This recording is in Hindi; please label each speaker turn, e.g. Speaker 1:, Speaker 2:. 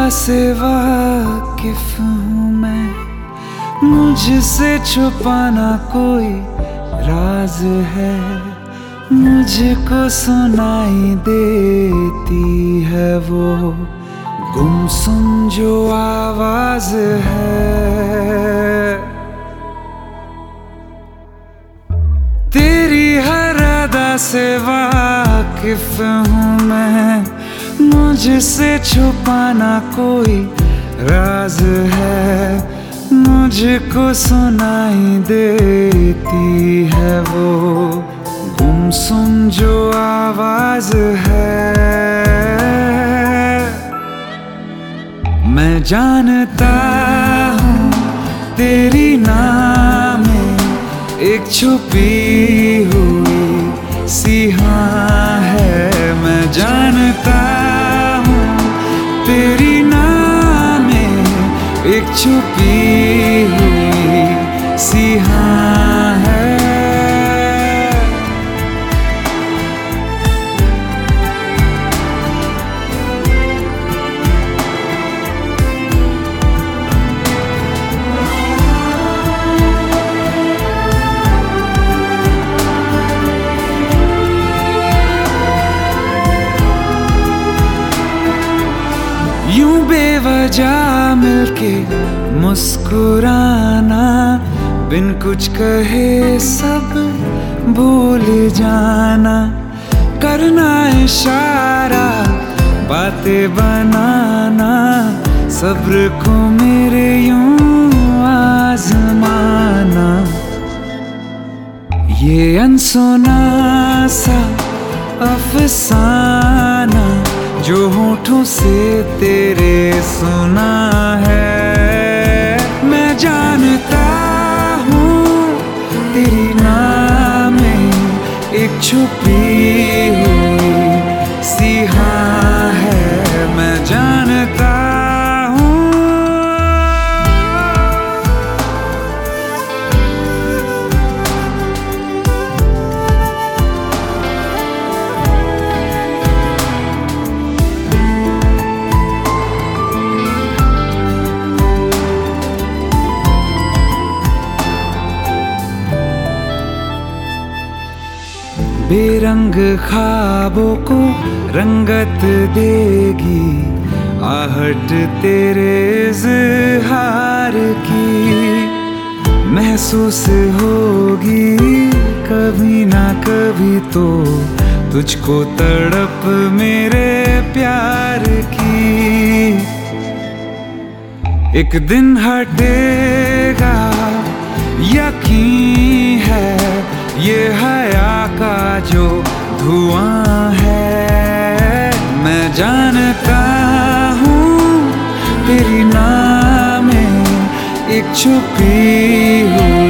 Speaker 1: से वाकिफ हूँ मैं, मुझसे छुपाना कोई राज है, मुझको सुनाई देती है वो गुमसुम जो आवाज है। तेरी हर अदा से वाकिफ हूँ मैं, मुझसे छुपाना कोई राज है, मुझको सुनाई देती है वो गुमसुम जो आवाज है। मैं जानता हूँ तेरी नाम में एक छुपी हुई सिहा है, मैं जानता हूँ तेरी नाम में एक छुपी हुई सिहा है। यूं बेवजह मिलके मुस्कुराना, बिन कुछ कहे सब भूल जाना, करना इशारा बातें बनाना, सब्र को मेरे यूं आजमाना। ये अनसुना सा अफसाना जो होठों से तेरे सुना है, मैं जानता हूँ तेरी नाम में एक छुपी हुई सिहा है, मैं जानता हूँ। बेरंग ख्वाबों को रंगत देगी आहट तेरे इज़हार की, महसूस होगी कभी ना कभी तो तुझको तड़प मेरे प्यार की। एक दिन हटेगा यकीन है, ये हया का जो धुआं है, मैं जानता हूँ तेरी नाम में एक छुपी हुई